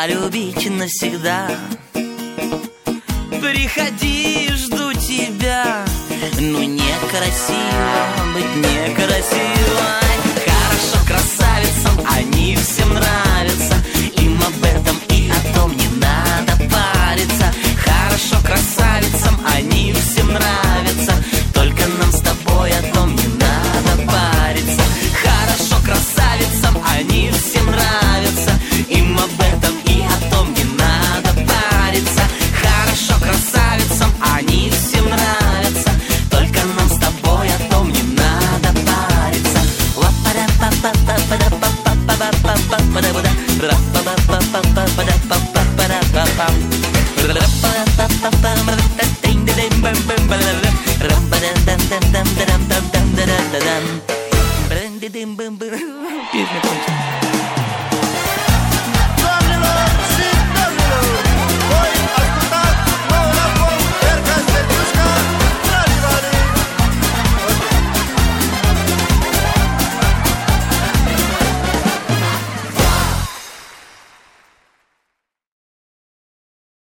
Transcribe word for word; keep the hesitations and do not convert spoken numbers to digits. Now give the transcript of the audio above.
полюбить навсегда. Приходи, жду тебя. Ну некрасиво быть некрасивой. Хорошо красавицам, они всем нравятся. Им об этом и о том не надо париться. Хорошо красавицам, они всем нравятся. Только нам с тобой о том не надо париться. Хорошо красавицам, они всем нравятся. Им об этом и о том не надо париться. Хорошо красавицам, они всем нравятся. Только нам с тобой о том не надо париться. Песня кончилась.